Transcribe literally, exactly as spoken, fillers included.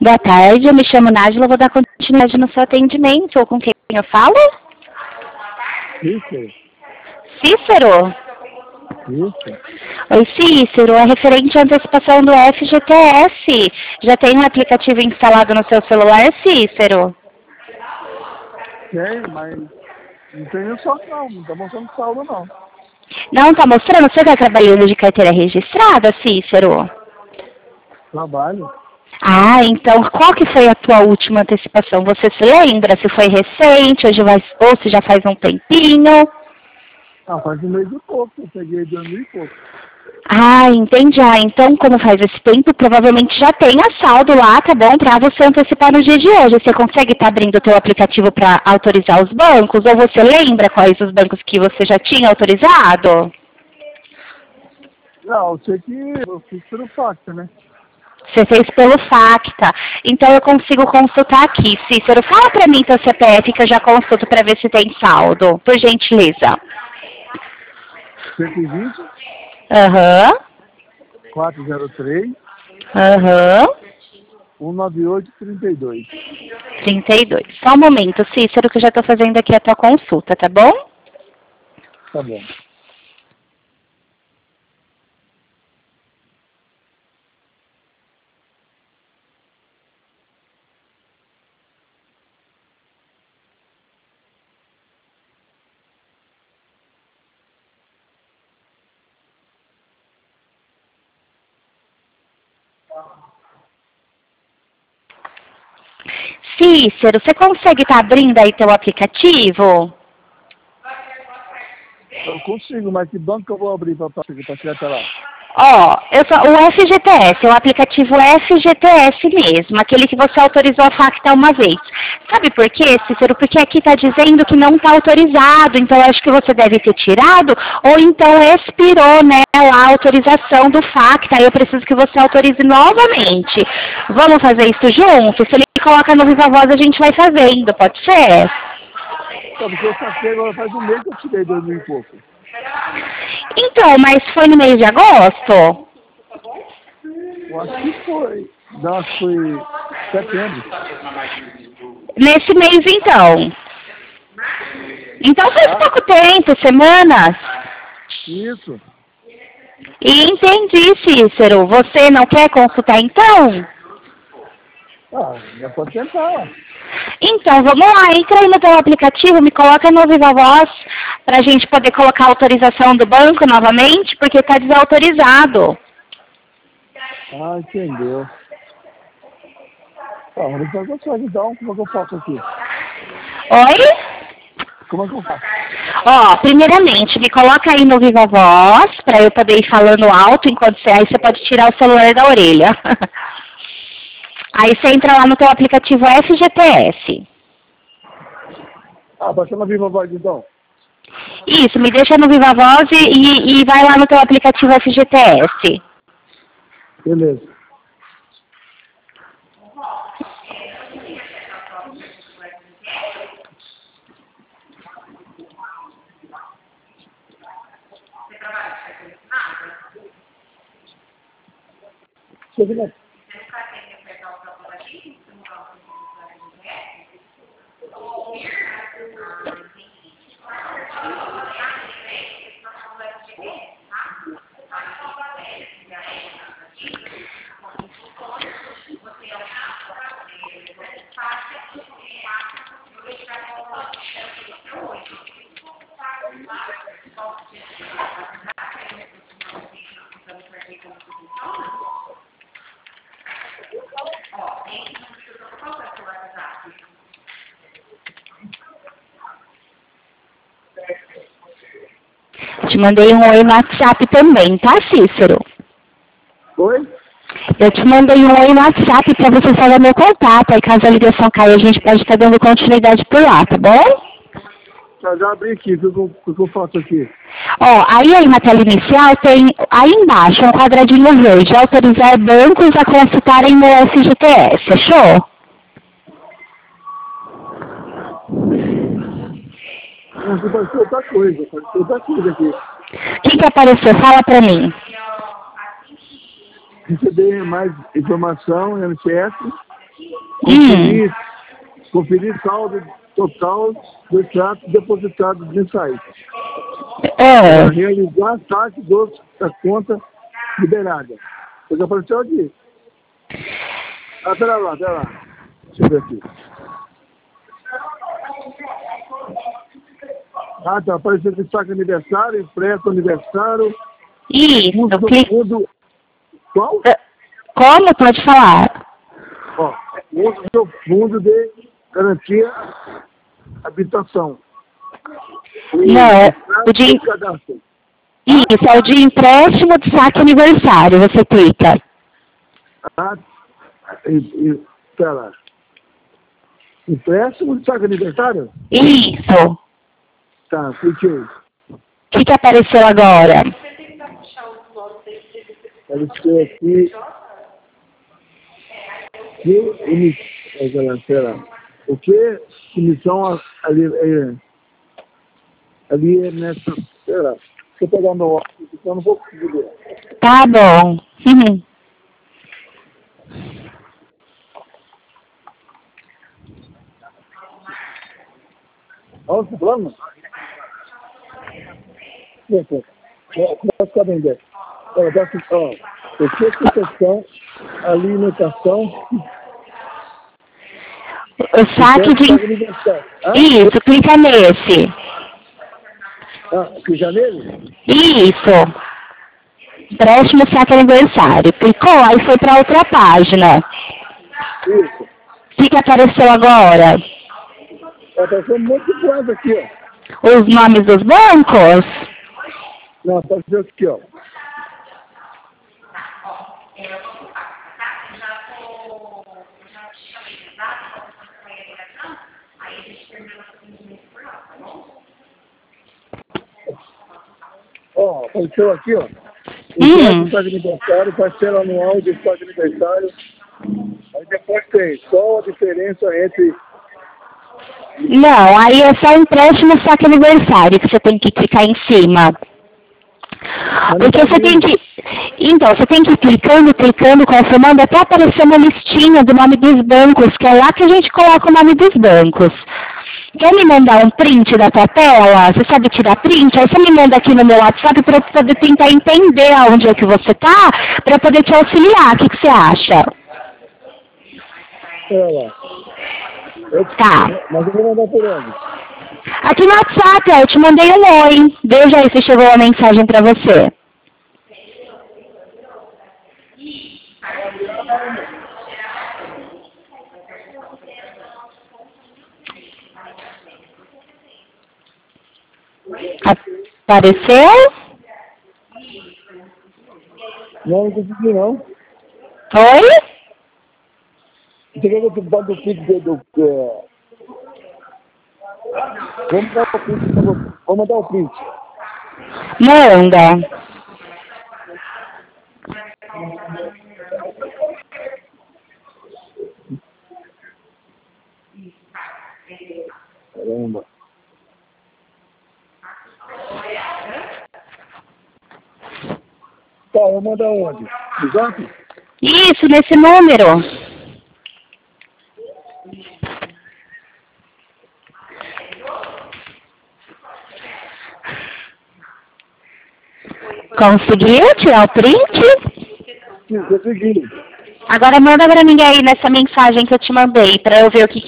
Boa tarde, eu me chamo Nájila, vou dar continuidade no seu atendimento. Com quem eu falo? Cícero? Cícero? Isso. Oi, Cícero, é referente à antecipação do F G T S. Já tem um aplicativo instalado no seu celular, Cícero? Tem, mas não tem nem saldo não, não tá mostrando saldo não. Não está mostrando? Você está trabalhando de carteira registrada, Cícero? Trabalho. Ah, então qual que foi a tua última antecipação? Você se lembra se foi recente, hoje vai, ou se já faz um tempinho? Ah, faz um mês e pouco, eu peguei dois mil e pouco. Ah, entendi. Ah, então, como faz esse tempo, provavelmente já tem a saldo lá, tá bom? Para você antecipar no dia de hoje. Você consegue estar abrindo o teu aplicativo para autorizar os bancos? Ou você lembra quais os bancos que você já tinha autorizado? Não, eu sei que eu fiz pelo Facta, né? Você fez pelo Facta. Então, eu consigo consultar aqui. Cícero, fala para mim teu C P F que eu já consulto para ver se tem saldo. Por gentileza. cento e vinte, Aham. quatrocentos e três, Aham. cento e noventa e oito, trinta e dois. trinta e dois. Só um momento, Cícero, que eu já estou fazendo aqui a tua consulta, tá bom? Tá bom. Cícero, você consegue estar abrindo aí teu aplicativo? Eu consigo, mas que banco que eu vou abrir para chegar até lá? Ó, eu só, o F G T S, o aplicativo F G T S mesmo, aquele que você autorizou a Facta uma vez. Sabe por quê, Cícero? Porque aqui está dizendo que não está autorizado, então acho que você deve ter tirado, ou então expirou, né, a autorização do Facta, eu preciso que você autorize novamente. Vamos fazer isso junto? Se ele coloca no Viva Voz, a gente vai fazendo, pode ser? Não, porque eu saquei agora faz um mês que eu tirei dois mil e pouco. Então, mas foi no mês de agosto? Eu acho que foi. Não, acho que foi setembro. Nesse mês, então. Então faz Tá? pouco tempo, semanas. Isso. E entendi, Cícero. Você não quer consultar, então? Ah, já pode tentar. Então, vamos lá. Entra aí no teu aplicativo, me coloca no Viva Voz, para a gente poder colocar a autorização do banco novamente, porque está desautorizado. Ah, entendeu. Ah, mas então eu faço então, como é que eu faço aqui? Oi? Como é que eu faço? Ó, primeiramente, me coloca aí no Viva Voz, para eu poder ir falando alto enquanto você... Aí você pode tirar o celular da orelha. Aí você entra lá no teu aplicativo F G T S. Ah, baixa na Viva Voz então. Isso, me deixa no Viva Voz e, e, e vai lá no teu aplicativo F G T S. Beleza. Deixa eu ver. Te mandei um oi no WhatsApp também, tá, Cícero? Oi? Eu te mandei um oi no WhatsApp para você saber meu contato. Aí caso a ligação caia, a gente pode estar dando continuidade por lá, tá bom? Já, já abri aqui, o que eu, o que eu faço aqui? Ó, aí aí na tela inicial tem aí embaixo um quadradinho verde, autorizar bancos a consultarem no F G T S, fechou? Não, você pode ser outra coisa, pode ser outra coisa aqui. O que que apareceu? Fala pra mim. Receber mais informação, M C S. Conferir, hum. conferir saldo total do extrato depositado mensais. É. Para realizar saque dos, da conta liberada. Porque apareceu aqui. Ah, pera lá, pera lá. Deixa eu ver aqui. Ah, tá. Apareceu aqui saque aniversário, empréstimo aniversário. Isso, fundo, clique. Fundo, qual? Como? Pode falar. Ó, uso do fundo de garantia habitação. E Não, o de... cadastro. Isso, é o de empréstimo de saque aniversário. Você clica. Ah, e, e, pera. Empréstimo de saque aniversário? Isso. Tá, cliquei. O que, que apareceu agora? Apareceu aqui. Que emissão. O que emissão ali é. Ali é nessa. Pera. Deixa eu pegar meu óculos, eu não vou conseguir ver. Tá bom. Uhum. Olha o plano. Vai ficar bem dentro. Olha, dá aqui, ó. O que é proteção, alimentação. O saque de... Ah? Isso, clica nesse. Ah, clica nele? Isso. Empréstimo saque aniversário. Clicou, aí foi para outra página. Isso. O que, que apareceu agora? Apareceu um monte de coisa aqui, ó. Os nomes dos bancos? Não, apareceu aqui, ó. Ó, apareceu aqui, ó. Hum. O saque aniversário, parcela anual de saque aniversário. Aí depois tem qual a diferença entre... Não, aí é só empréstimo saque aniversário que você tem que clicar em cima. Porque você tem que... Então, você tem que ir clicando, clicando, confirmando, até aparecer uma listinha do nome dos bancos, que é lá que a gente coloca o nome dos bancos. Quer me mandar um print da tua tela? Você sabe tirar print? Aí você me manda aqui no meu WhatsApp para eu poder tentar entender aonde é que você tá, para poder te auxiliar. O que, que você acha? Olha lá. Eu, Tá. mas eu vou mandar por onde? Aqui no WhatsApp, ó, eu te mandei um oi. Veja aí se chegou a mensagem para você. Apareceu? Não, não consegui não. Oi? Você quer que eu te mande o print do... do, do Vamos dar o print. Vamos mandar o print. Manda. Caramba. Tá, eu vou mandar onde? No Zap? Isso, nesse número. Conseguiu tirar o print? Sim, consegui. Agora manda pra mim aí nessa mensagem que eu te mandei, pra eu ver o que